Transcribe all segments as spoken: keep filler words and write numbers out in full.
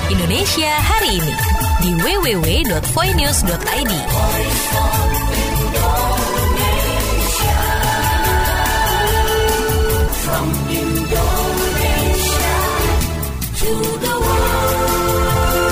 Indonesia hari ini di w w w dot voinews dot i d. From Indonesia to the world.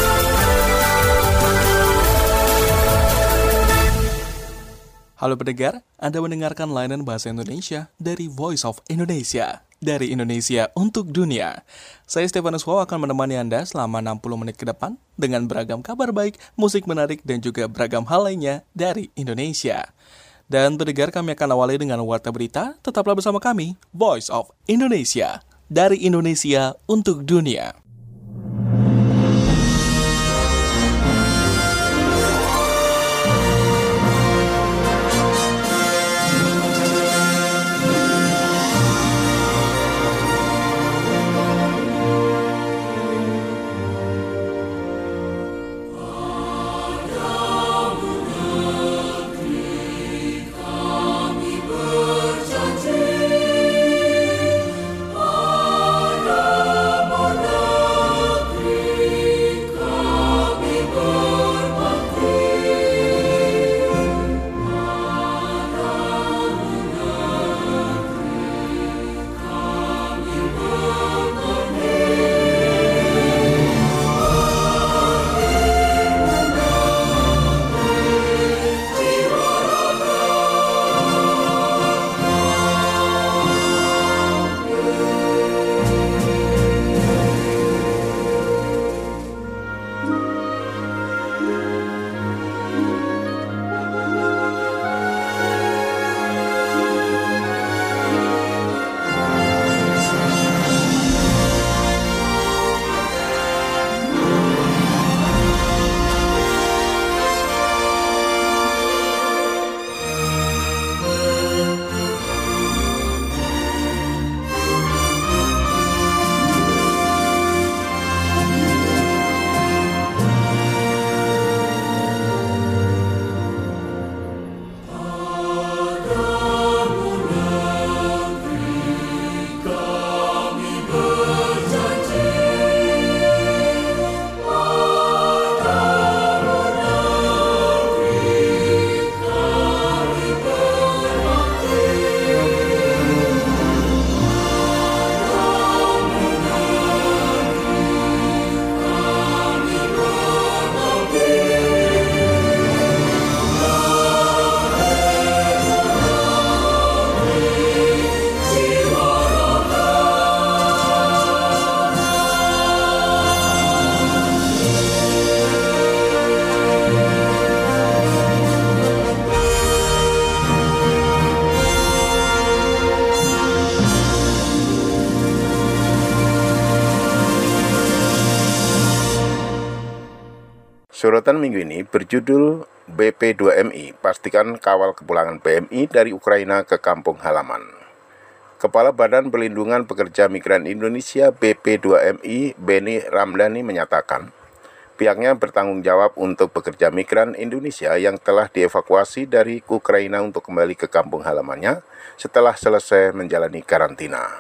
Halo pendengar, Anda mendengarkan layanan bahasa Indonesia dari Voice of Indonesia, dari Indonesia untuk dunia. Saya Stefanus Wow akan menemani Anda selama enam puluh menit ke depan dengan beragam kabar baik, musik menarik, dan juga beragam hal lainnya dari Indonesia. Dan pendengar, kami akan awali dengan warta berita. Tetaplah bersama kami, Voice of Indonesia, dari Indonesia untuk dunia. Sorotan minggu ini berjudul B P dua M I, pastikan kawal kepulangan P M I dari Ukraina ke kampung halaman. Kepala Badan Perlindungan Pekerja Migran Indonesia B P dua M I, Benny Ramdhani menyatakan, pihaknya bertanggung jawab untuk pekerja migran Indonesia yang telah dievakuasi dari Ukraina untuk kembali ke kampung halamannya setelah selesai menjalani karantina.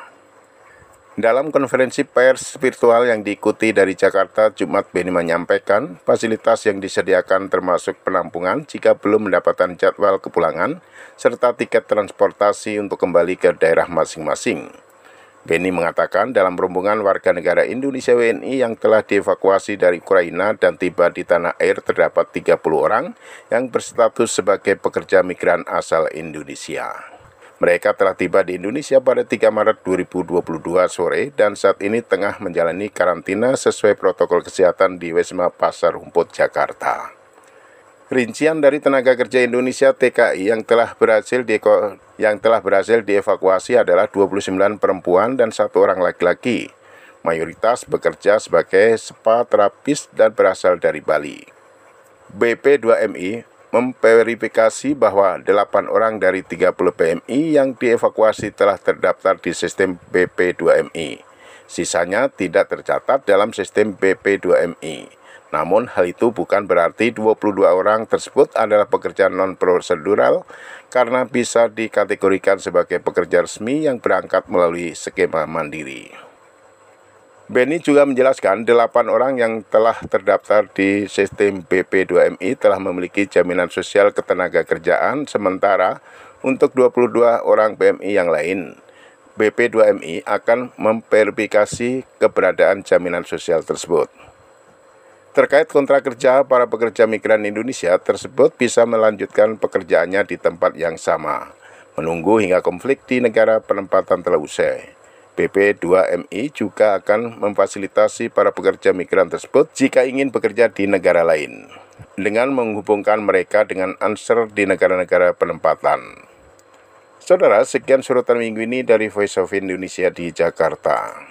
Dalam konferensi pers virtual yang diikuti dari Jakarta, Jumat, Benny menyampaikan fasilitas yang disediakan termasuk penampungan jika belum mendapatkan jadwal kepulangan, serta tiket transportasi untuk kembali ke daerah masing-masing. Benny mengatakan dalam rombongan warga negara Indonesia W N I yang telah dievakuasi dari Ukraina dan tiba di tanah air terdapat tiga puluh orang yang berstatus sebagai pekerja migran asal Indonesia. Mereka telah tiba di Indonesia pada tiga Maret dua ribu dua puluh dua sore dan saat ini tengah menjalani karantina sesuai protokol kesehatan di Wisma Pasar Rumput, Jakarta. Rincian dari tenaga kerja Indonesia T K I yang telah berhasil dieko, yang telah berhasil dievakuasi adalah dua puluh sembilan perempuan dan satu orang laki-laki. Mayoritas bekerja sebagai spa terapis dan berasal dari Bali. B P dua M I memverifikasi bahwa delapan orang dari tiga puluh P M I yang dievakuasi telah terdaftar di sistem B P dua M I. Sisanya tidak tercatat dalam sistem B P dua M I. Namun hal itu bukan berarti dua puluh dua orang tersebut adalah pekerja non-prosedural karena bisa dikategorikan sebagai pekerja resmi yang berangkat melalui skema mandiri. Benny juga menjelaskan delapan orang yang telah terdaftar di sistem B P dua M I telah memiliki jaminan sosial ketenagakerjaan sementara untuk dua puluh dua orang P M I yang lain. B P dua M I akan memverifikasi keberadaan jaminan sosial tersebut. Terkait kontrak kerja, para pekerja migran Indonesia tersebut bisa melanjutkan pekerjaannya di tempat yang sama, menunggu hingga konflik di negara penempatan telah usai. B P dua M I juga akan memfasilitasi para pekerja migran tersebut jika ingin bekerja di negara lain, dengan menghubungkan mereka dengan answer di negara-negara penempatan. Saudara, sekian sorotan minggu ini dari Voice of Indonesia di Jakarta.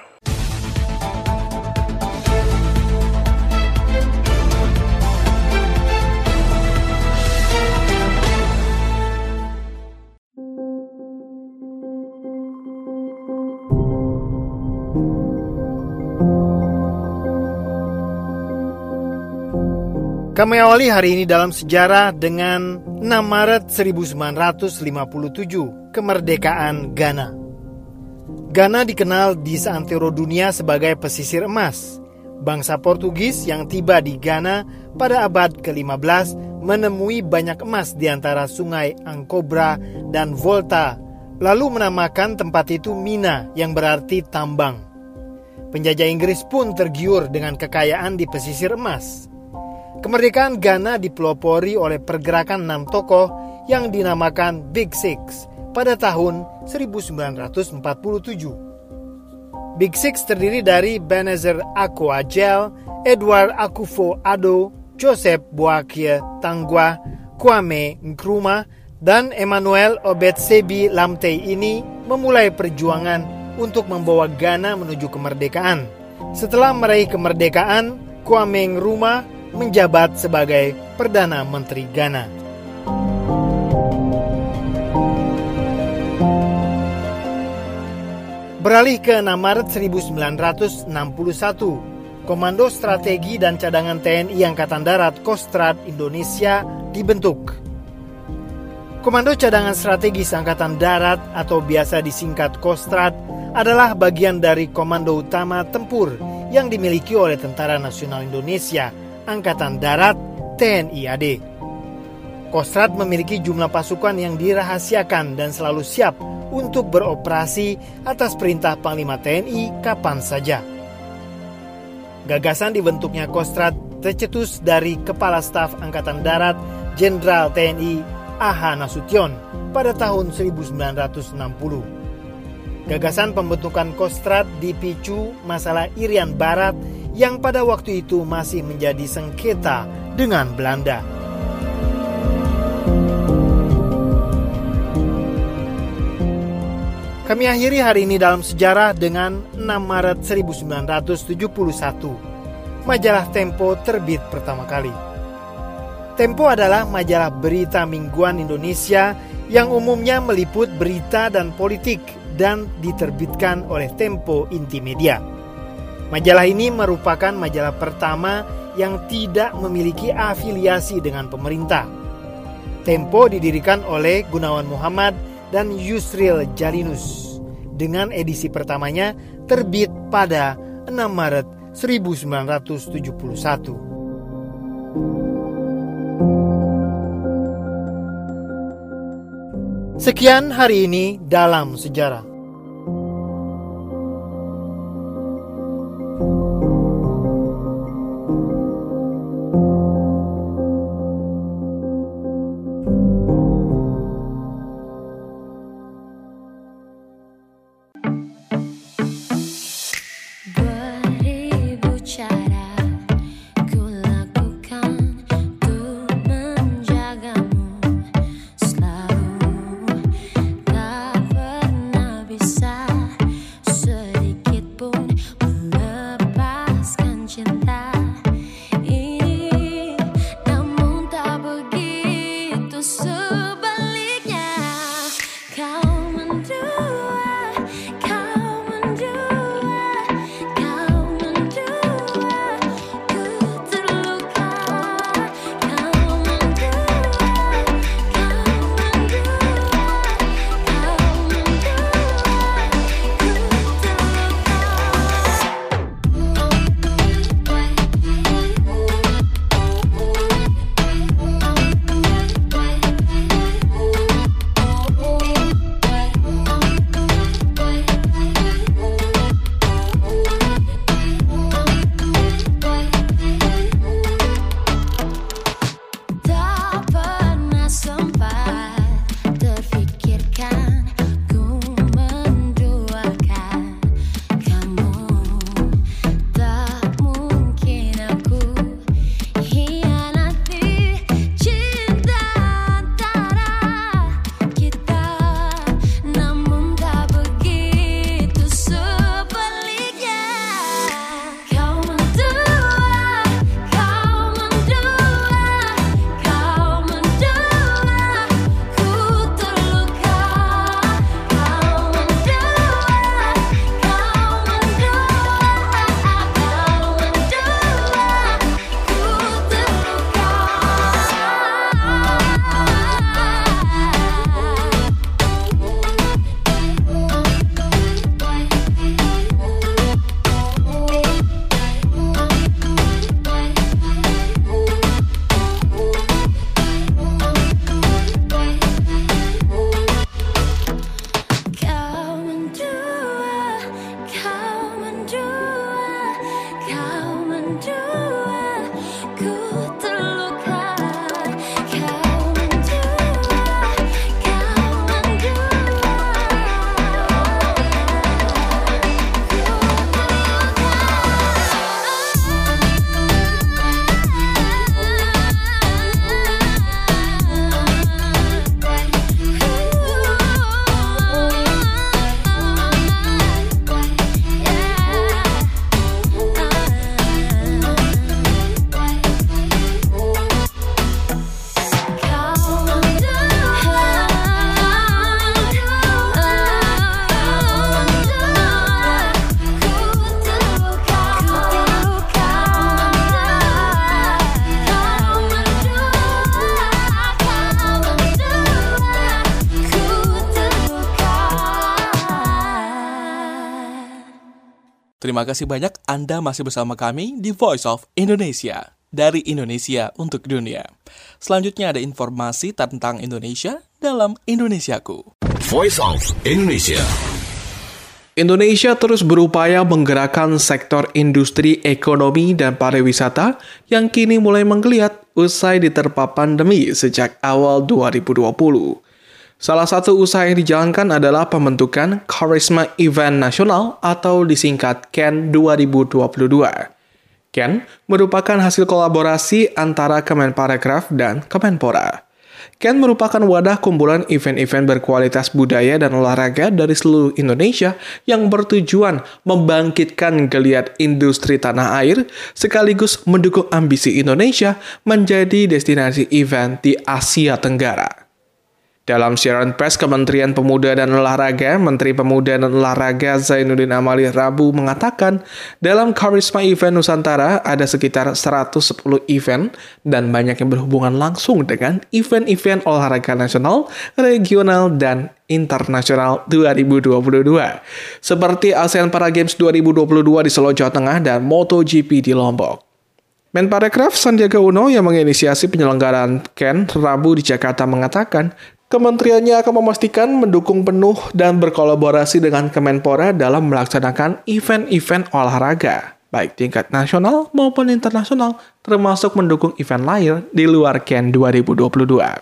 Kami awali hari ini dalam sejarah dengan enam Maret seribu sembilan ratus lima puluh tujuh, kemerdekaan Ghana. Ghana dikenal di seantero dunia sebagai pesisir emas. Bangsa Portugis yang tiba di Ghana pada abad ke lima belas menemui banyak emas di antara sungai Ankobra dan Volta, lalu menamakan tempat itu Mina yang berarti tambang. Penjajah Inggris pun tergiur dengan kekayaan di pesisir emas. Kemerdekaan Ghana dipelopori oleh pergerakan enam tokoh yang dinamakan Big Six pada tahun seribu sembilan ratus empat puluh tujuh. Big Six terdiri dari Ebenezer Akua Adjei, Edward Akufo-Addo, Joseph Boakie Tangwa, Kwame Nkrumah, dan Emmanuel Obetsebi Lamtey ini memulai perjuangan untuk membawa Ghana menuju kemerdekaan. Setelah meraih kemerdekaan, Kwame Nkrumah menjabat sebagai Perdana Menteri Ghana. Beralih ke enam Maret seribu sembilan ratus enam puluh satu, Komando Strategi dan Cadangan T N I Angkatan Darat Kostrad Indonesia dibentuk. Komando Cadangan Strategis Angkatan Darat atau biasa disingkat Kostrad adalah bagian dari Komando Utama Tempur yang dimiliki oleh Tentara Nasional Indonesia Angkatan Darat T N I A D. Kostrad memiliki jumlah pasukan yang dirahasiakan dan selalu siap untuk beroperasi atas perintah Panglima T N I kapan saja. Gagasan dibentuknya Kostrad tercetus dari Kepala Staf Angkatan Darat Jenderal T N I A H Nasution pada tahun seribu sembilan ratus enam puluh. Gagasan pembentukan Kostrad dipicu masalah Irian Barat yang pada waktu itu masih menjadi sengketa dengan Belanda. Kami akhiri hari ini dalam sejarah dengan enam Maret seribu sembilan ratus tujuh puluh satu. Majalah Tempo terbit pertama kali. Tempo adalah majalah berita mingguan Indonesia yang umumnya meliput berita dan politik dan diterbitkan oleh Tempo Intimedia. Majalah ini merupakan majalah pertama yang tidak memiliki afiliasi dengan pemerintah. Tempo didirikan oleh Gunawan Muhammad dan Yusril Jalinus. Dengan edisi pertamanya terbit pada enam Maret seribu sembilan ratus tujuh puluh satu. Sekian hari ini dalam sejarah. Terima kasih banyak Anda masih bersama kami di Voice of Indonesia, dari Indonesia untuk dunia. Selanjutnya ada informasi tentang Indonesia dalam Indonesiaku. Voice of Indonesia. Indonesia terus berupaya menggerakkan sektor industri, ekonomi, dan pariwisata yang kini mulai menggeliat usai diterpa pandemi sejak awal dua ribu dua puluh. Salah satu usaha yang dijalankan adalah pembentukan Charisma Event Nasional atau disingkat K E N dua ribu dua puluh dua. K E N merupakan hasil kolaborasi antara Kemenparekraf dan Kemenpora. K E N merupakan wadah kumpulan event-event berkualitas budaya dan olahraga dari seluruh Indonesia yang bertujuan membangkitkan geliat industri tanah air sekaligus mendukung ambisi Indonesia menjadi destinasi event di Asia Tenggara. Dalam siaran pers Kementerian Pemuda dan Olahraga, Menteri Pemuda dan Olahraga Zainuddin Amali Rabu mengatakan, dalam Charisma Event Nusantara ada sekitar seratus sepuluh event dan banyak yang berhubungan langsung dengan event-event olahraga nasional, regional, dan internasional dua ribu dua puluh dua, seperti ASEAN Para Games dua ribu dua puluh dua di Solo, Jawa Tengah, dan MotoGP di Lombok. Menparekraf Sandiaga Uno yang menginisiasi penyelenggaraan K E N Rabu di Jakarta mengatakan, kementeriannya akan memastikan mendukung penuh dan berkolaborasi dengan Kemenpora dalam melaksanakan event-event olahraga, baik tingkat nasional maupun internasional, termasuk mendukung event lain di luar K E N dua ribu dua puluh dua.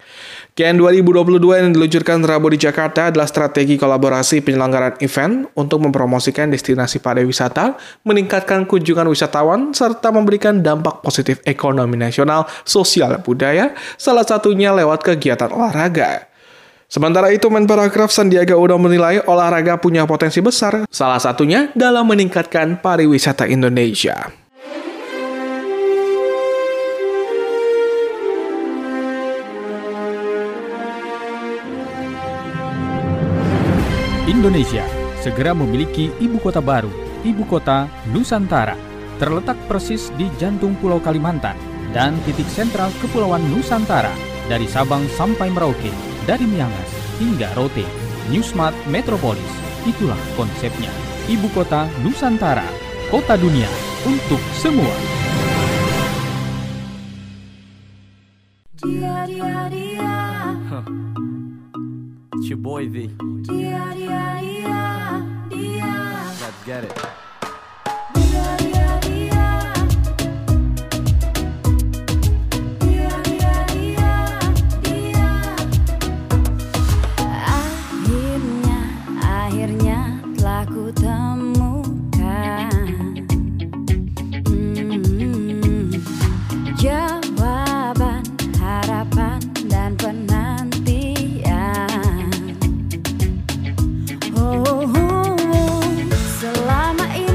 K E N dua ribu dua puluh dua yang diluncurkan Rabu di Jakarta adalah strategi kolaborasi penyelenggaraan event untuk mempromosikan destinasi pariwisata, meningkatkan kunjungan wisatawan, serta memberikan dampak positif ekonomi nasional, sosial, dan budaya, salah satunya lewat kegiatan olahraga. Sementara itu, Menparekraf Sandiaga Uno menilai olahraga punya potensi besar, salah satunya dalam meningkatkan pariwisata Indonesia. Indonesia segera memiliki ibu kota baru, ibu kota Nusantara, terletak persis di jantung Pulau Kalimantan dan titik sentral Kepulauan Nusantara dari Sabang sampai Merauke, dari Miangas hingga Rote, New Smart Metropolis. Itulah konsepnya, ibu kota Nusantara, kota dunia untuk semua. Dia, dia, dia. Huh. It's your boy V. Dia, dia, dia, dia. Let's get it. Dia, dia, dia. Dia, dia, dia, dia. Akhirnya, akhirnya telah kutemukan hmm, jawaban, harapan, dan penantian. Oh, oh, oh. Selama ini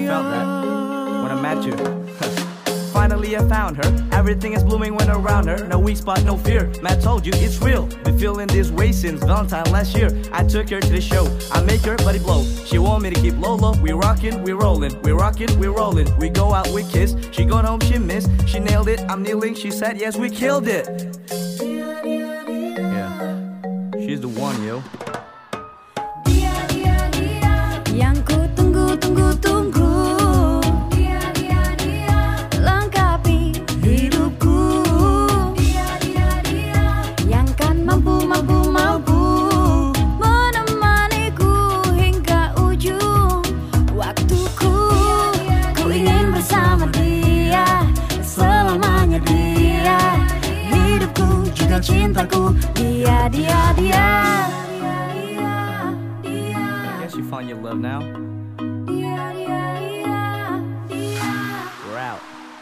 felt that when I met you. Finally I found her, everything is blooming when around her. No weak spot, no fear, Matt told you it's real. Been feeling this way since Valentine last year. I took her to the show, I make her body blow. She want me to keep low low, we rockin', we rollin'. We rockin', we rollin', we go out, we kiss. She got home, she missed, she nailed it, I'm kneeling. She said yes, we killed it. Yeah, she's the one, yo. Yang ku tunggu, tunggu, tunggu. Dia, dia, dia. Lengkapi hidupku. Dia, dia, dia. Yang kan mampu, mampu, mampu menemaniku hingga ujung waktuku. Ku ingin bersama dia, selamanya dia. Hidupku juga cintaku. Dia, dia, dia. You find your love now? We're out.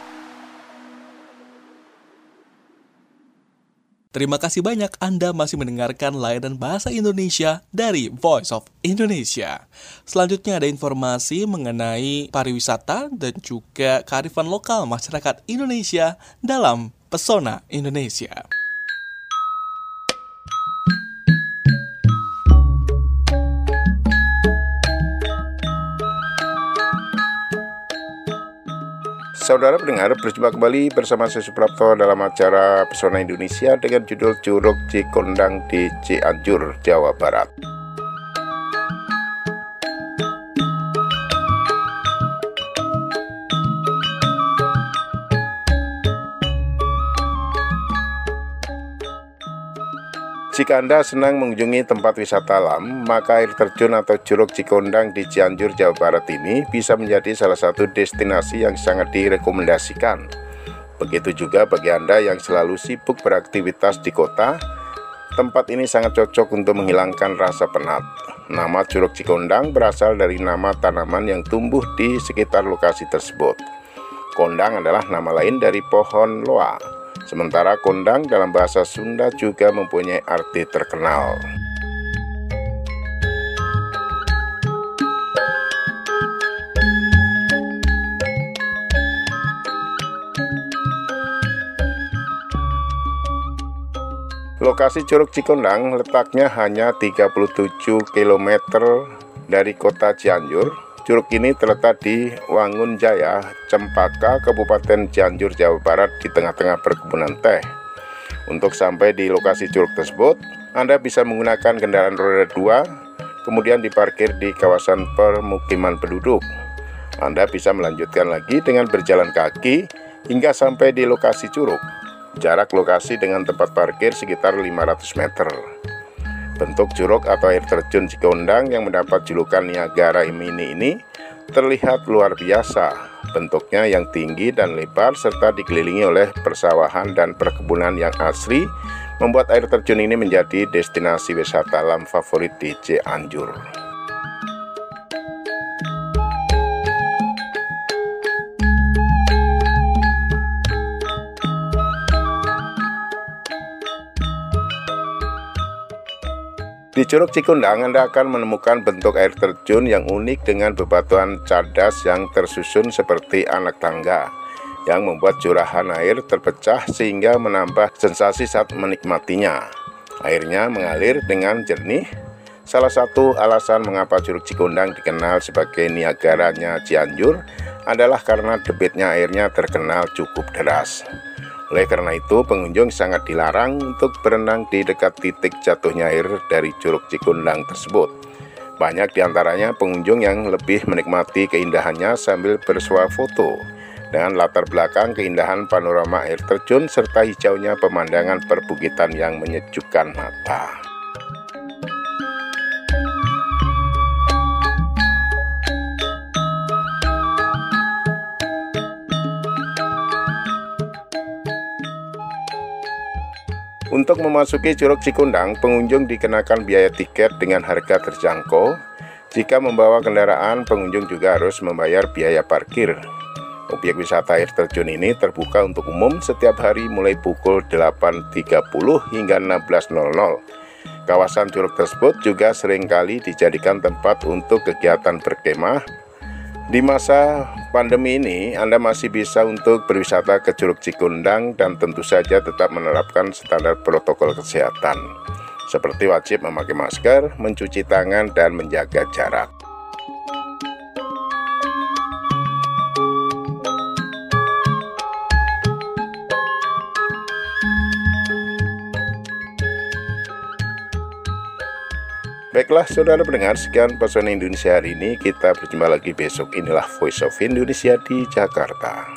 Terima kasih banyak Anda masih mendengarkan layanan bahasa Indonesia dari Voice of Indonesia. Selanjutnya ada informasi mengenai pariwisata dan juga kearifan lokal masyarakat Indonesia dalam Pesona Indonesia. Saudara pendengar, berjumpa kembali bersama saya Suprapto dalam acara Pesona Indonesia dengan judul Curug Cikondang di Cianjur, Jawa Barat. Jika Anda senang mengunjungi tempat wisata alam, maka air terjun atau Curug Cikondang di Cianjur, Jawa Barat ini bisa menjadi salah satu destinasi yang sangat direkomendasikan. Begitu juga bagi Anda yang selalu sibuk beraktivitas di kota, tempat ini sangat cocok untuk menghilangkan rasa penat. Nama Curug Cikondang berasal dari nama tanaman yang tumbuh di sekitar lokasi tersebut. Kondang adalah nama lain dari pohon loa. Sementara kondang dalam bahasa Sunda juga mempunyai arti terkenal. Lokasi Curug Cikondang letaknya hanya tiga puluh tujuh kilometer dari kota Cianjur. Curug ini terletak di Wangun Jaya, Cempaka, Kabupaten Cianjur, Jawa Barat di tengah-tengah perkebunan teh. Untuk sampai di lokasi curug tersebut, Anda bisa menggunakan kendaraan roda dua, kemudian diparkir di kawasan permukiman penduduk. Anda bisa melanjutkan lagi dengan berjalan kaki hingga sampai di lokasi curug. Jarak lokasi dengan tempat parkir sekitar lima ratus meter. Bentuk curug atau air terjun Cikondang yang mendapat julukan Niagara Mini ini terlihat luar biasa. Bentuknya yang tinggi dan lebar serta dikelilingi oleh persawahan dan perkebunan yang asri membuat air terjun ini menjadi destinasi wisata alam favorit di Cianjur. Di Curug Cikondang, Anda akan menemukan bentuk air terjun yang unik dengan bebatuan cadas yang tersusun seperti anak tangga, yang membuat curahan air terpecah sehingga menambah sensasi saat menikmatinya. Airnya mengalir dengan jernih. Salah satu alasan mengapa Curug Cikondang dikenal sebagai Niagaranya Cianjur adalah karena debitnya airnya terkenal cukup deras. Oleh karena itu, pengunjung sangat dilarang untuk berenang di dekat titik jatuhnya air dari Curug Cikondang tersebut. Banyak diantaranya pengunjung yang lebih menikmati keindahannya sambil bersuah foto dengan latar belakang keindahan panorama air terjun serta hijaunya pemandangan perbukitan yang menyejukkan mata. Untuk memasuki Curug Cikondang, pengunjung dikenakan biaya tiket dengan harga terjangkau. Jika membawa kendaraan, pengunjung juga harus membayar biaya parkir. Objek wisata air terjun ini terbuka untuk umum setiap hari mulai pukul delapan tiga puluh hingga enam belas nol nol. Kawasan curug tersebut juga seringkali dijadikan tempat untuk kegiatan berkemah, Di masa pandemi ini, Anda masih bisa untuk berwisata ke Curug Cikundang dan tentu saja tetap menerapkan standar protokol kesehatan, seperti wajib memakai masker, mencuci tangan, dan menjaga jarak. Baiklah saudara pendengar, sekian Pesona Indonesia hari ini. Kita berjumpa lagi besok. Inilah Voice of Indonesia di Jakarta.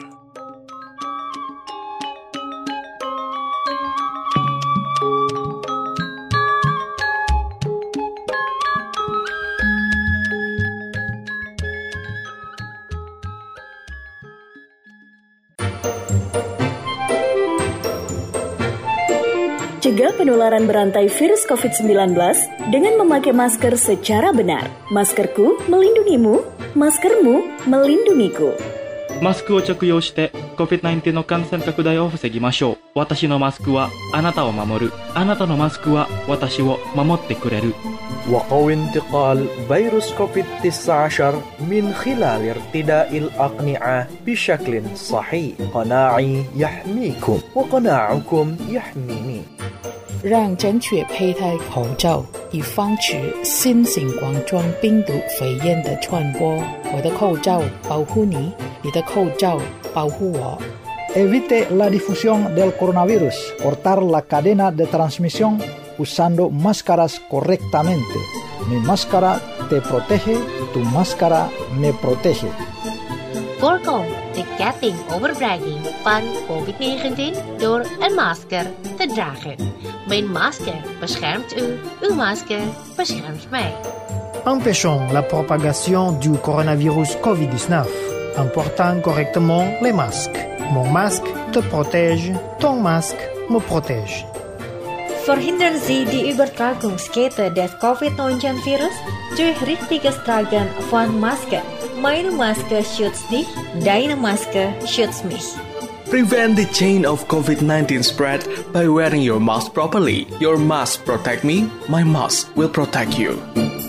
Cegah penularan berantai virus covid sembilan belas dengan memakai masker secara benar. Maskerku melindungimu, maskermu melindungiku. マスクを着用して コビッドナインティーン の感染拡大を防ぎましょう。私のマスクはあなたを守る。あなたのマスクは私を守ってくれる。 وقوي انتقال فيروس كوفيد تسعة عشر من خلال ارتداء الأقنعة بشكل صحيح. قناعي يحميكم وقناعكم يحميني. 让正确佩戴口罩，以防止新型冠状病毒肺炎的传播。我的口罩保护你，你的口罩保护我。 Evite la difusión del coronavirus, cortar la cadena de transmisión usando máscaras correctamente. Mi máscara te protege, tu máscara me protege. Voorkom de ketting overbrenging van covid negentien door een masker te dragen. Mijn masker beschermt u, uw masker beschermt mij. Empêchons la propagation du coronavirus covid dix-neuf en portant correctement les masques. Mon masque te protège, ton masque me protège. Verhindern Sie die Übertragungskette des covid neunzehn virus durch richtiges Tragen von Masken. Meine Maske schützt dich, deine Maske schützt mich. Prevent the chain of covid nineteen spread by wearing your mask properly. Your mask protect me, my mask will protect you.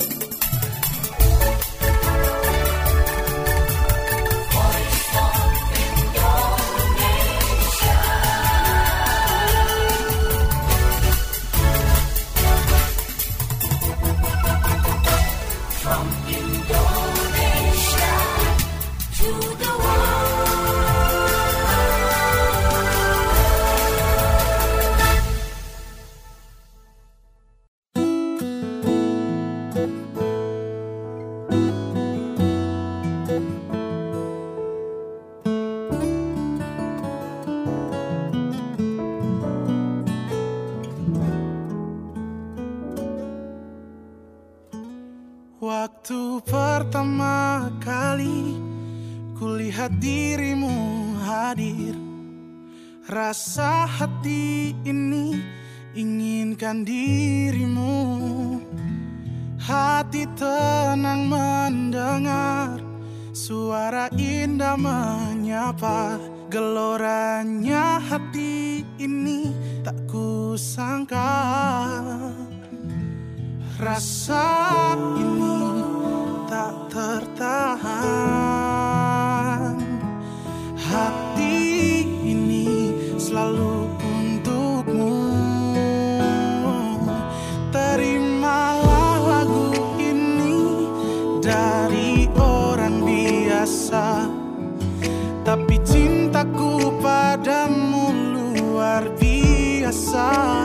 Waktu pertama kali kulihat dirimu hadir, rasa hati ini inginkan dirimu. Hati tenang mendengar suara indah menyapa. Geloranya hati ini tak kusangka. Rasa ini tak tertahan. Hati ini selalu untukmu. Terimalah lagu ini dari orang biasa, tapi cintaku padamu luar biasa.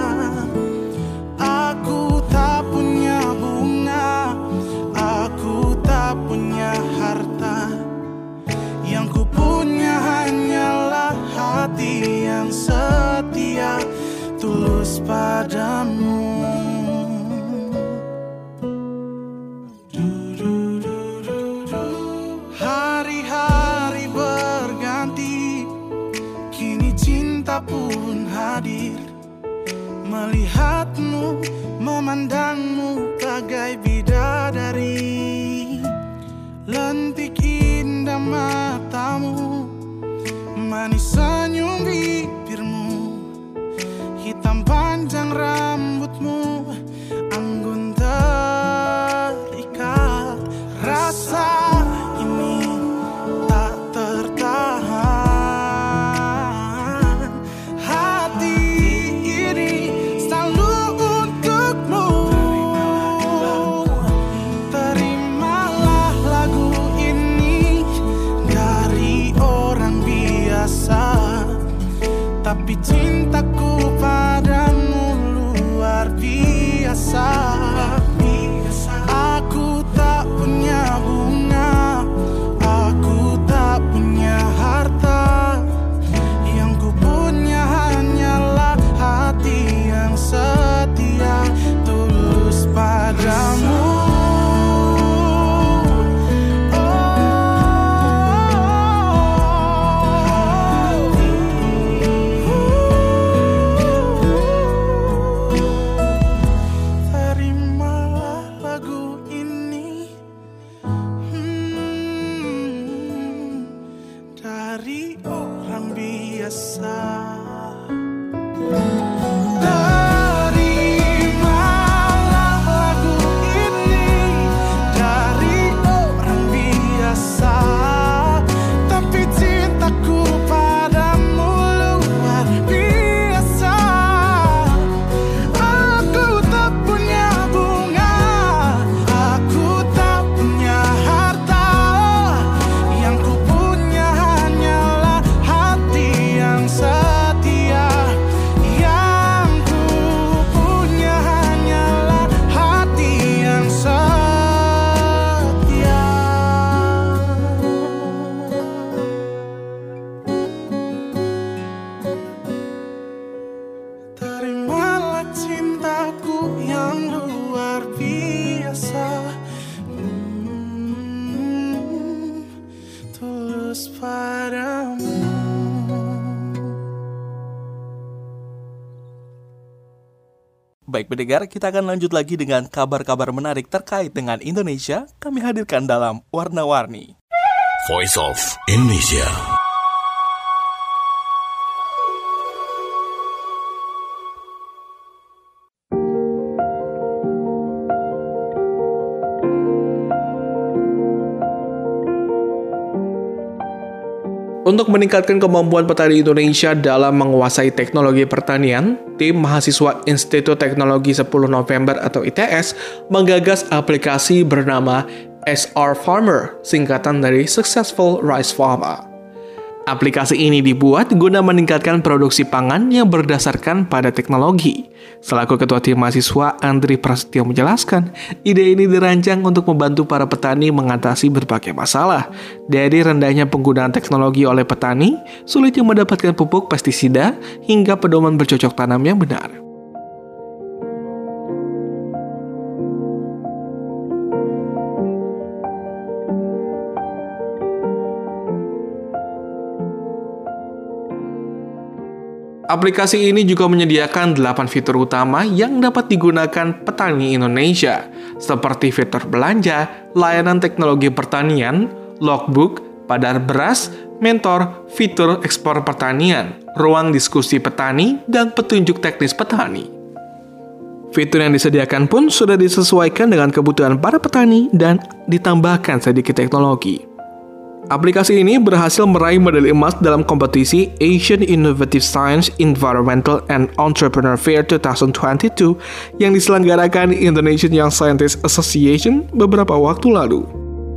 Aku tak punya bunga, aku tak punya harta. Yang ku punya hanyalah hati yang setia, tulus padamu. Hari-hari berganti, kini cinta pun hadir. Melihatmu, memandangmu bagai bidadari. Lentik indah matamu, manis senyum bibirmu, hitam panjang rambutmu, anggun terikat. Rasa ini biasa. Baik pendengar, kita akan lanjut lagi dengan kabar-kabar menarik terkait dengan Indonesia. Kami hadirkan dalam Warna-Warni Voice of Indonesia. Untuk meningkatkan kemampuan petani Indonesia dalam menguasai teknologi pertanian, tim mahasiswa Institut Teknologi sepuluh November atau I T S menggagas aplikasi bernama S R Farmer, singkatan dari Successful Rice Farmer. Aplikasi ini dibuat guna meningkatkan produksi pangan yang berdasarkan pada teknologi. Selaku Ketua Tim Mahasiswa, Andri Prasetyo menjelaskan, ide ini dirancang untuk membantu para petani mengatasi berbagai masalah, dari rendahnya penggunaan teknologi oleh petani, sulitnya mendapatkan pupuk pestisida, hingga pedoman bercocok tanam yang benar. Aplikasi ini juga menyediakan delapan fitur utama yang dapat digunakan petani Indonesia, seperti fitur belanja, layanan teknologi pertanian, logbook, padar beras, mentor, fitur ekspor pertanian, ruang diskusi petani, dan petunjuk teknis petani. Fitur yang disediakan pun sudah disesuaikan dengan kebutuhan para petani dan ditambahkan sedikit teknologi. Aplikasi ini berhasil meraih medali emas dalam kompetisi Asian Innovative Science, Environmental, and Entrepreneur Fair dua ribu dua puluh dua yang diselenggarakan di Indonesian Young Scientist Association beberapa waktu lalu.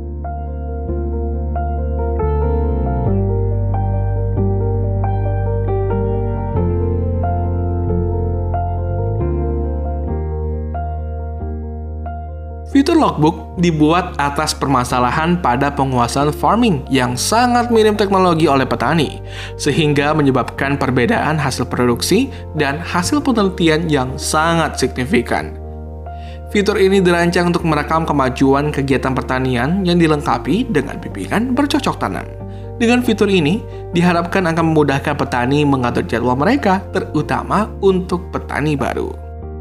Fitur logbook dibuat atas permasalahan pada penguasaan farming yang sangat minim teknologi oleh petani, sehingga menyebabkan perbedaan hasil produksi dan hasil penelitian yang sangat signifikan. Fitur ini dirancang untuk merekam kemajuan kegiatan pertanian yang dilengkapi dengan bimbingan bercocok tanam. Dengan fitur ini, diharapkan akan memudahkan petani mengatur jadwal mereka, terutama untuk petani baru.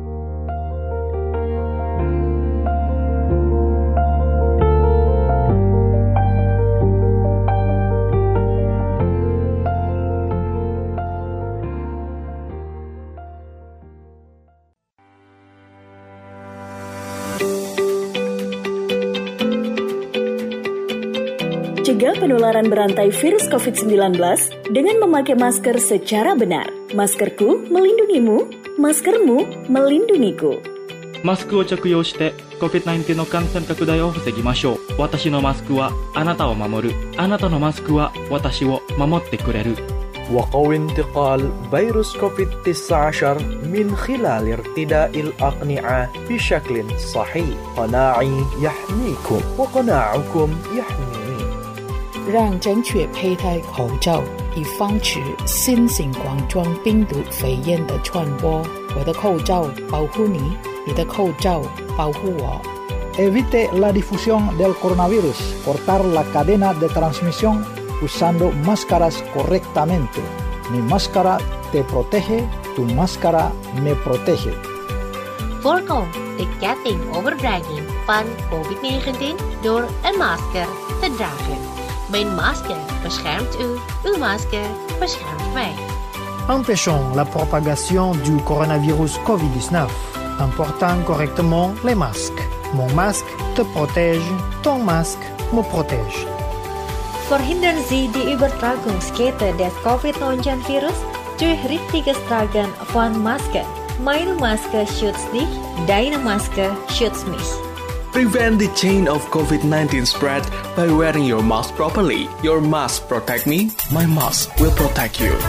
Cegah penularan berantai virus covid sembilan belas dengan memakai masker secara benar. Maskerku melindungimu, maskermu melindungiku. マスクを着用して コビッドナインティーン の感染拡大を防ぎましょう。私のマスクはあなたを守る。あなたのマスクは私を守ってくれる。 وقوي انتقال فيروس كوفيد تسعة عشر من خلال ارتداء الأقنعة بشكل صحيح. قناعي يحميكم وقناعكم يحميني. 让正确佩戴口罩，以防止新型冠状病毒肺炎的传播。我的口罩保护你，你的口罩保护我。 Evite la difusión del coronavirus. Cortar la cadena de transmisión usando máscaras correctamente. Mi máscara te protege, tu máscara me protege. Voorkom de ketting overdraging van covid negentien door een masker te dragen. Mijn masker beschermt u, uw masker beschermt mij. Empêchons la propagation du coronavirus covid dix-neuf en portant correctement les masques. Mon masque te protège, ton masque me protège. Verhindern Sie die Übertragungskette des Covid neunzehn Virus durch richtiges Tragen von Maske. Meine Maske schützt dich, deine Maske schützt mich. Prevent the chain of COVID nineteen spread by wearing your mask properly. Your mask protect me, my mask will protect you.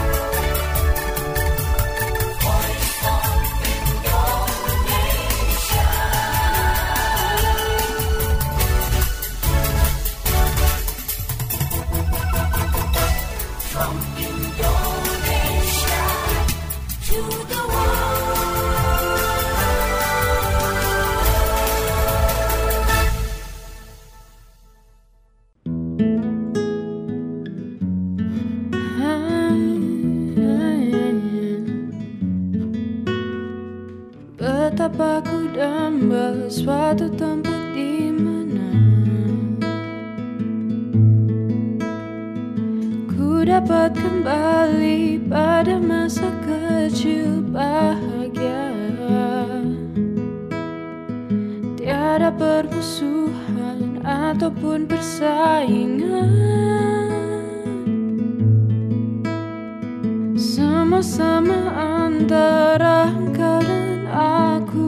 Betapa ku damba suatu tempat di mana ku dapat kembali pada masa kecil bahagia. Tiada permusuhan ataupun persaingan, sama-sama antara engkau dan aku.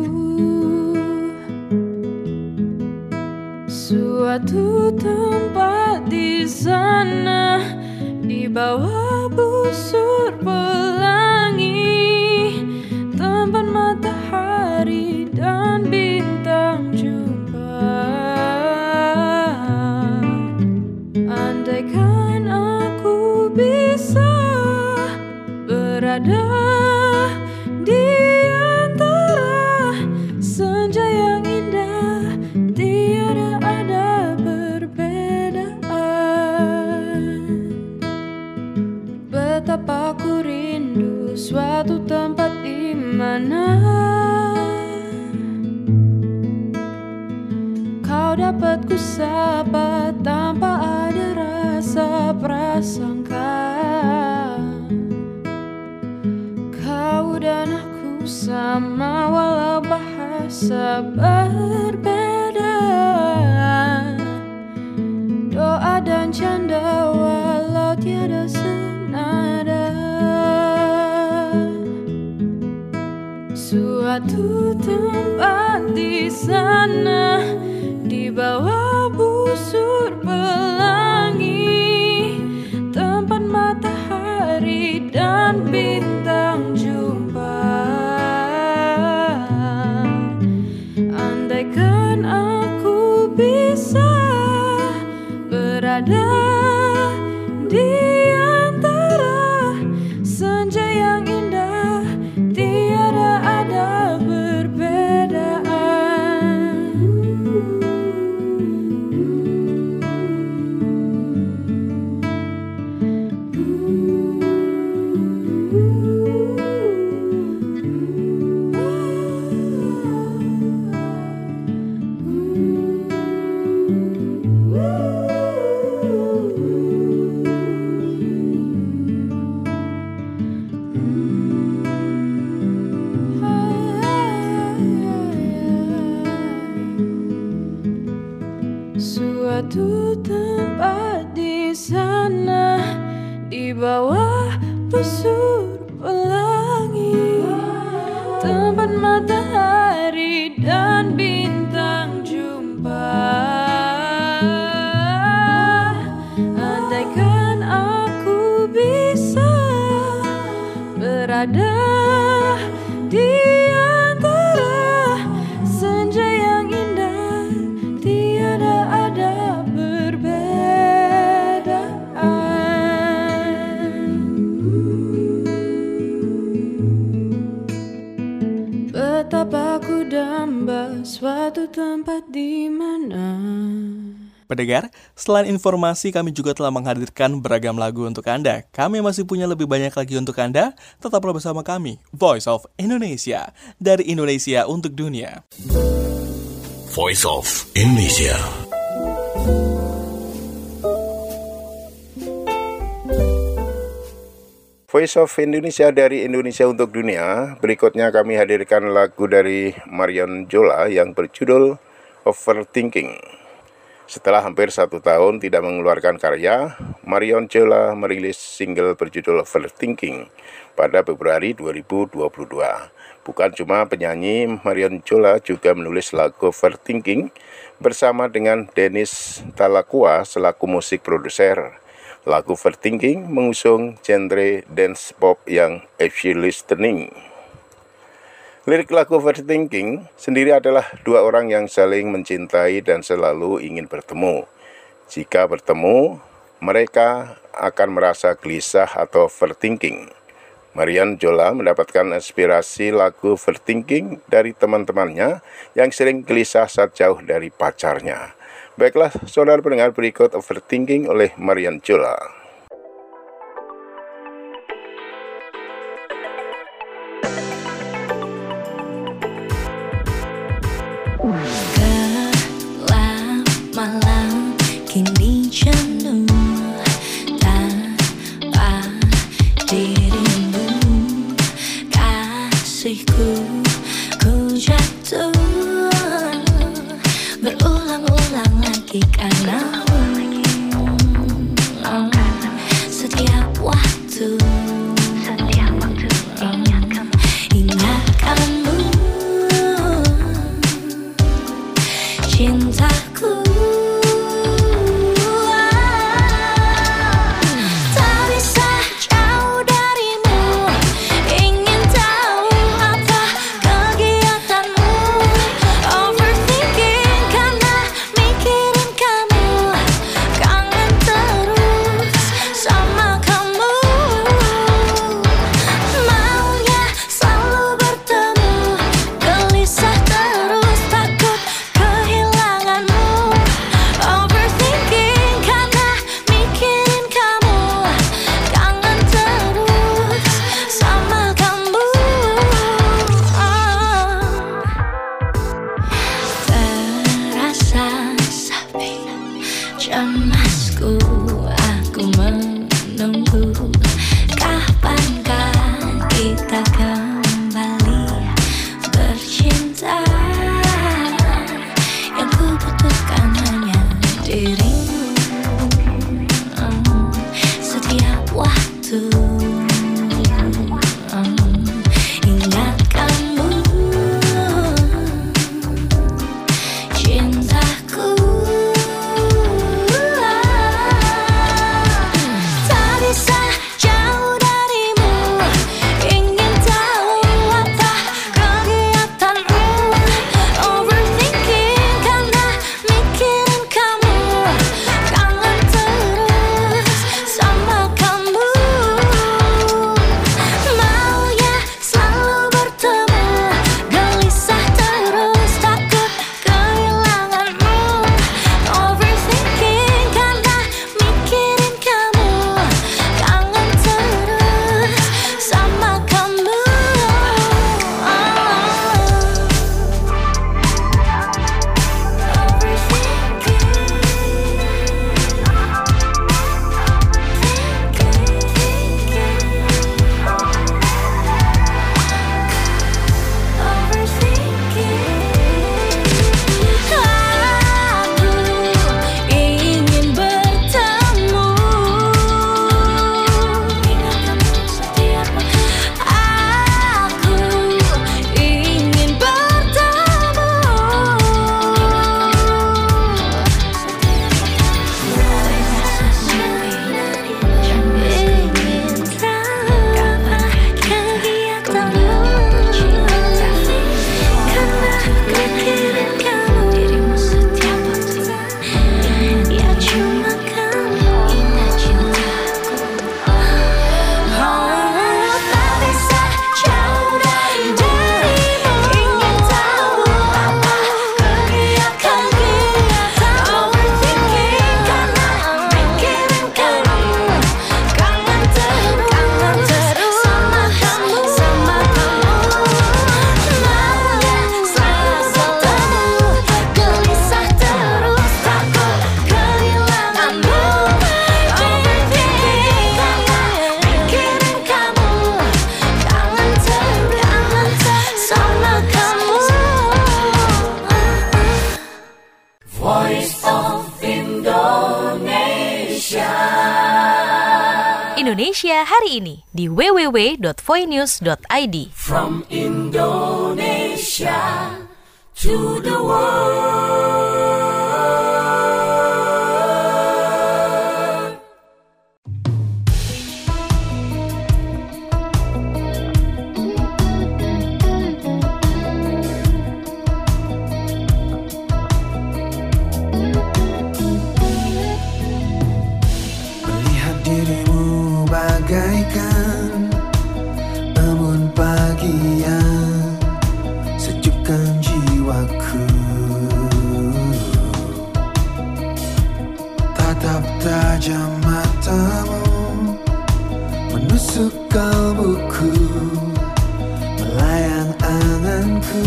Suatu tempat di sana, di bawah busur pelangi, tempat matahari dan bintang jumpa. Andaikan aku bisa berada di antara senja yang indah, tiada ada perbedaan. Betapa ku rindu suatu tempat di mana kau dapat ku sapa tanpa ada rasa prasangka. Kau dan aku sama walau bahasa berbeda, doa dan canda walau tiada senada. Suatu tempat di sana, di bawah busur pelangi, tempat matahari dan bintang jumpa. Andaikan aku bisa berada di antara senja yang indah, tiada ada perbedaan. Suatu tempat di sana, di bawah busur pelangi, tempat matahari dan bintang jumpa. Andaikan aku bisa berada di antara senja yang indah, tiada ada perbedaan. Betapa ku damba suatu tempat di mana. Pendengar, selain informasi kami juga telah menghadirkan beragam lagu untuk Anda. Kami masih punya lebih banyak lagi untuk Anda. Tetaplah bersama kami, Voice of Indonesia, dari Indonesia untuk dunia. Voice of Indonesia. Voice of Indonesia dari Indonesia untuk Dunia. Berikutnya kami hadirkan lagu dari Marion Jola yang berjudul Overthinking. Setelah hampir satu tahun tidak mengeluarkan karya, Marion Jola merilis single berjudul Overthinking pada Februari dua ribu dua puluh dua. Bukan cuma penyanyi, Marion Jola juga menulis lagu Overthinking bersama dengan Dennis Talakua selaku musik produser. Lagu Overthinking mengusung genre dance pop yang easy listening. Lirik lagu Overthinking sendiri adalah dua orang yang saling mencintai dan selalu ingin bertemu. Jika bertemu, mereka akan merasa gelisah atau overthinking. Marion Jola mendapatkan inspirasi lagu Overthinking dari teman-temannya yang sering gelisah saat jauh dari pacarnya. Baiklah, saudara pendengar, berikut Overthinking oleh Marion Jola. Gelap malam kini jenuh tanpa dirimu, kasihku ku jatuh berulang-ulang lagi karenamu. Indonesia hari ini di w w w dot voinews dot i d. From Indonesia to the world. Melihat dirimu bagaikan embun pagi yang sejukkan jiwaku. Tatap tajam matamu menusuk kalbuku, melayang anganku.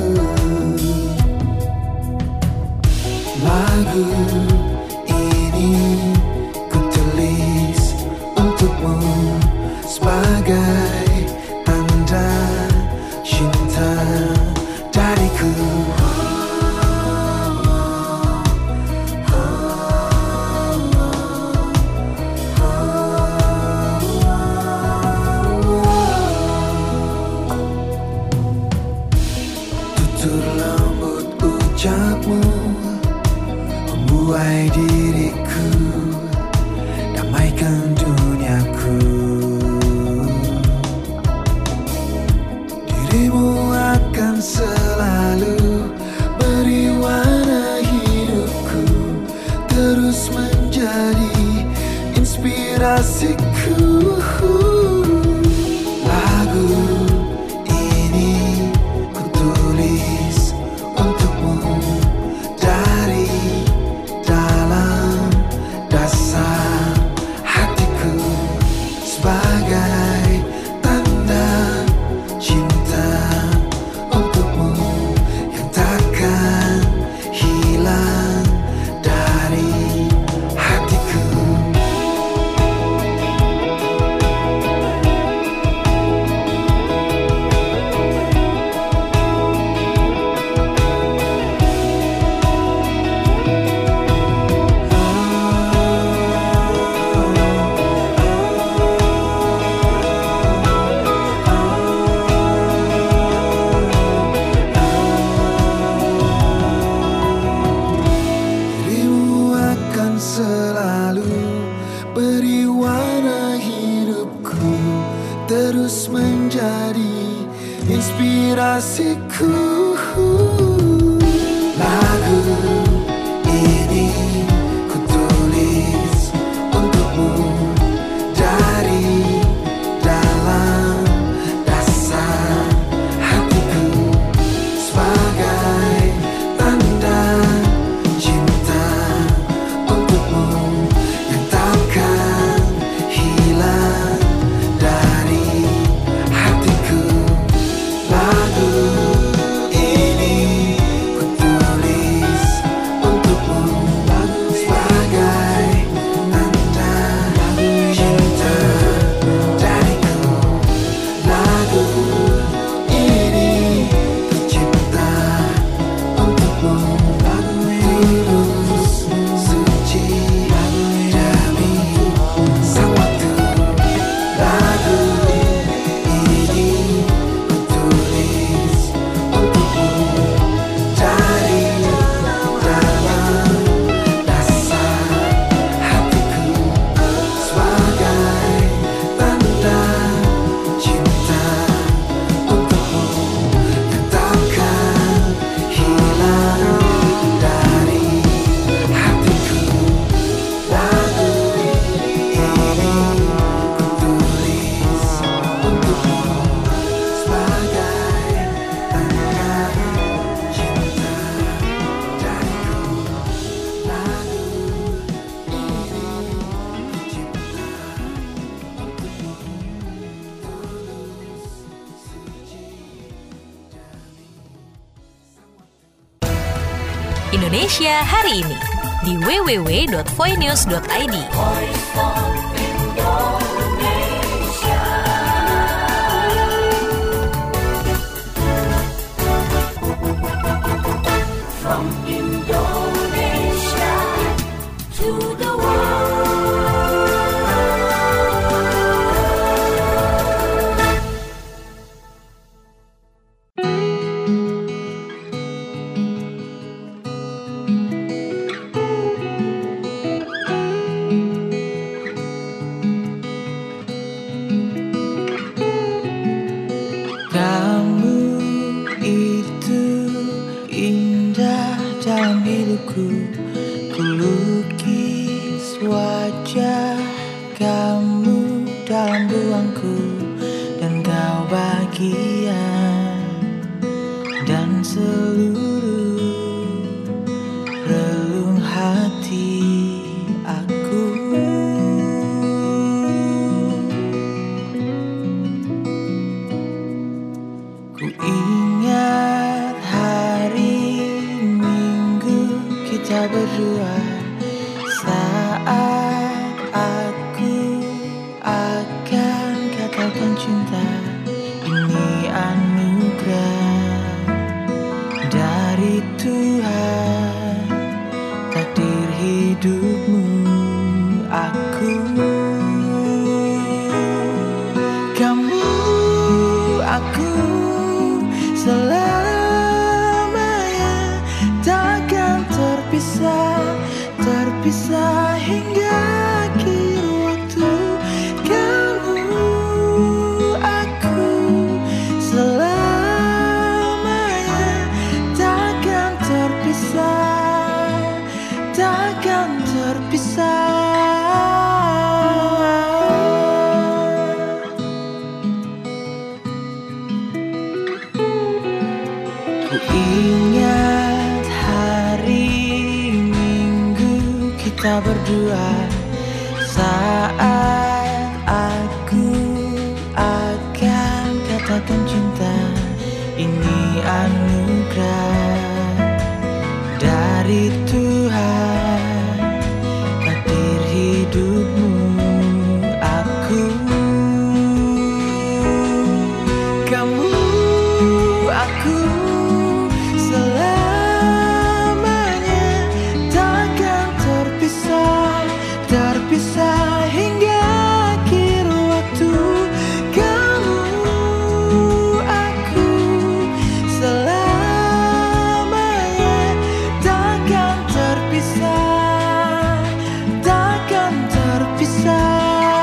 Lagu ini ku tulis untukmu sebagai tanda cinta dariku. Tutur lembut ucapmu membuai diriku, damaikan duniaku. Dirimu akan selalu beri warna hidupku, terus menjadi inspirasiku. Lagu ini ku tulis untukmu dari dalam dasar hatiku, sebagai tanda cinta untukmu yang takkan hilang dari hatiku. Dirimu akan selalu beri warna hidupku, terus menjadi inspirasiku. Lagu ini ku tulis untukmu dari dalam dasar hatiku, sebagai tanda cinta untukmu yang takkan hilang dari hatiku. Lagu ini ku tulis untukmu sebagai tanda cinta dariku. Lagu ini tercipta untukmu, tulus, suci, demi sang waktu. Lagu ini ku tulis untukmu dari dalam dasar hatiku, sebagai tanda cinta untukmu yang takkan hilang dari hatiku. Lagu ini ku tulis untukmu sebagai tanda cinta dariku. Lagu Indonesia hari ini di w w w dot voinews dot i d. From Indonesia to the world. hidupku. Kulukis wajah kamu dalam ruangku, dan kau bahagia, dan seluruh relung hati aku. Ku ingat hari Minggu kita berdua, saat aku akan katakan cinta. Ini anugerah dari Tuhan, takdir hidupmu aku. Kamu, aku selamanya takkan terpisah, terpisah hingga akhir waktu. Kamu, aku selamanya takkan terpisah, takkan terpisah. Ku ingat hari Minggu kita berdua, saat aku akan katakan cinta. Ini anugerah dari Tuhan, takdir hidupmu aku. Kamu, aku selamanya takkan terpisah, terpisah hingga akhir waktu. Kamu, aku selamanya takkan terpisah, takkan terpisah.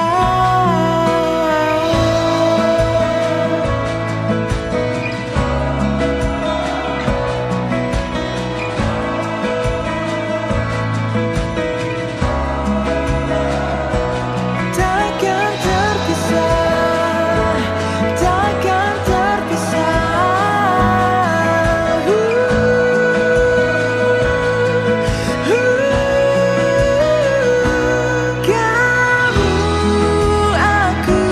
Takkan terpisah, takkan terpisah. Kamu, aku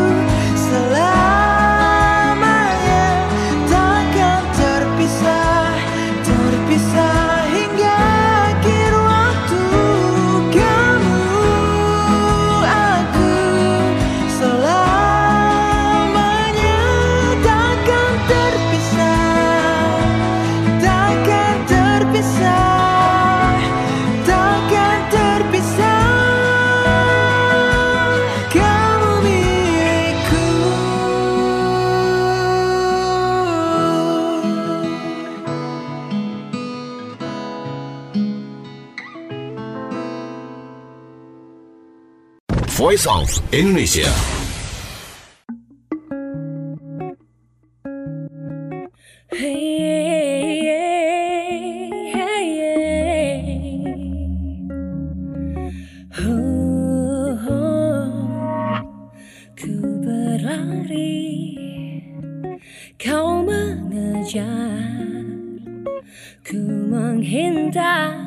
selamanya takkan terpisah, terpisah hingga akhir waktu. Kamu, aku selamanya takkan terpisah, takkan terpisah, takkan terpisah. Kamu milikku. Voice of Indonesia. Ku berlari, kau mengejar, ku menghindar,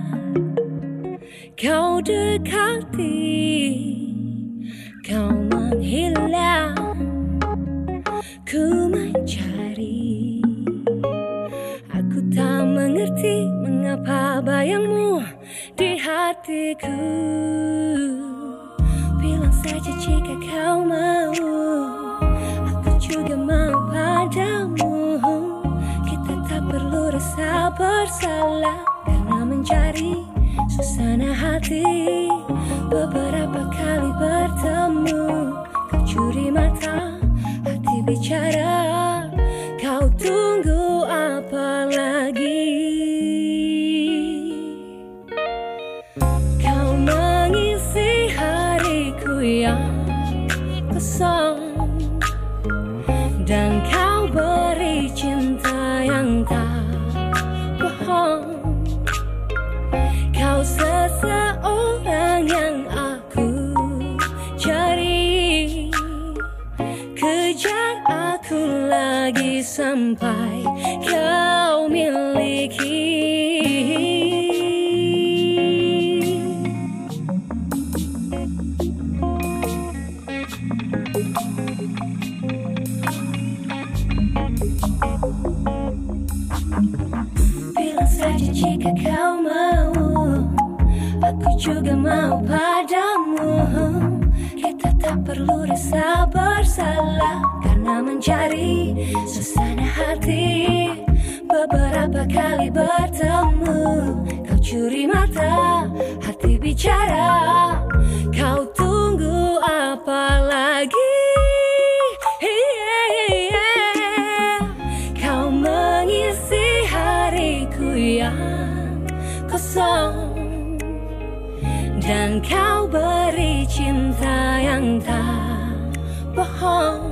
kau dekati, kau menghilang, ku mencari. Aku tak mengerti mengapa bayangmu di hatiku. Bilang saja jika kau mau, aku juga mau padamu. Kita tak perlu rasa bersalah karena mencari suasana hati. Beberapa kali bertemu, kau curi mata, hati bicara. Kau tunggu apa lagi? Kau mengisi hariku yang kosong, dan kau beri cinta yang tak bohong. lagi sampai kau miliki. Bilang saja jika kau mau, aku juga mau padamu. Kita tak perlu rasa bersalah karena mencari suasana hati. Beberapa kali bertemu, kau curi mata, hati bicara. Kau tunggu apa lagi? Kau mengisi hariku yang kosong, dan kau beri cinta yang tak bohong.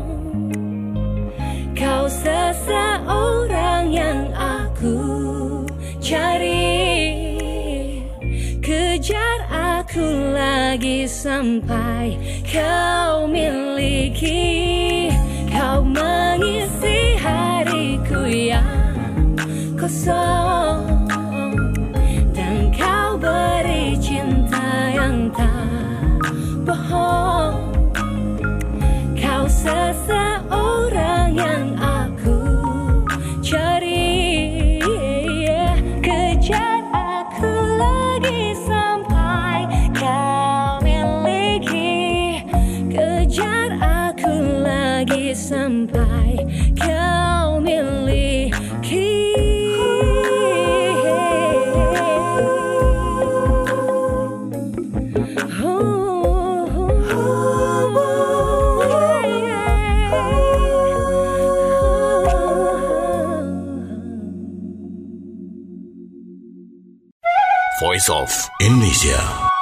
Kau seseorang yang aku cari. Kejar aku lagi sampai kau miliki. Kau mengisi hariku yang kosong, dan kau beri cinta yang tak bohong. Kau seseorang yang aku cari. Kejar aku lagi sampai kau miliki. Kejar aku lagi sampai kau miliki. Voice of Indonesia.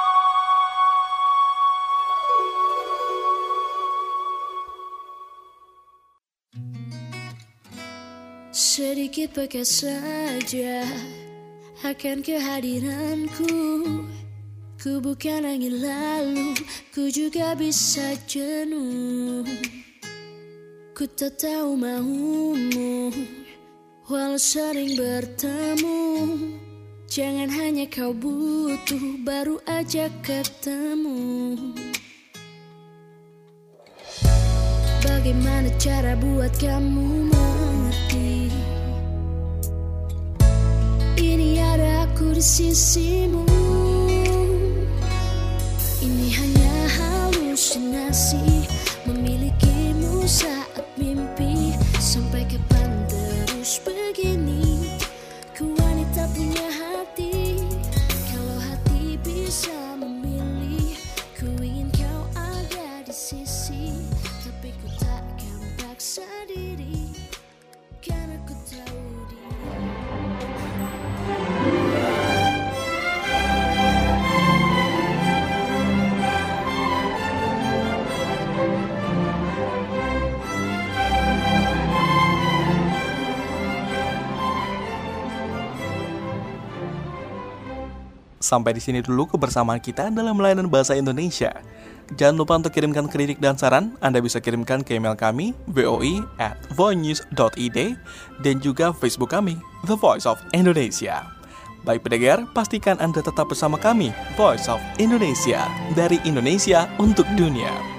Sedikit bekas saja akan kehadiranku. Ku bukan angin lalu, ku juga bisa jenuh. Ku tak tahu maumu, walau sering bertemu. Jangan hanya kau butuh, baru aja ketemu. Bagaimana cara buat kamu mengerti? Ini ada aku di sisimu. Ini hanya halusinasi, memilikimu saat mimpi. Sampai kapan terus begini? Ku wanita punya hati. Kalau hati bisa memilih, ku ingin kau ada di sisi. Tapi ku takkan paksa diri, karena ku tahu diri. Sampai di sini dulu kebersamaan kita dalam layanan bahasa Indonesia. Jangan lupa untuk kirimkan kritik dan saran. Anda bisa kirimkan ke email kami voi at voinews dot i d dan juga Facebook kami The Voice of Indonesia. Baik pendengar, pastikan Anda tetap bersama kami Voice of Indonesia, dari Indonesia untuk dunia.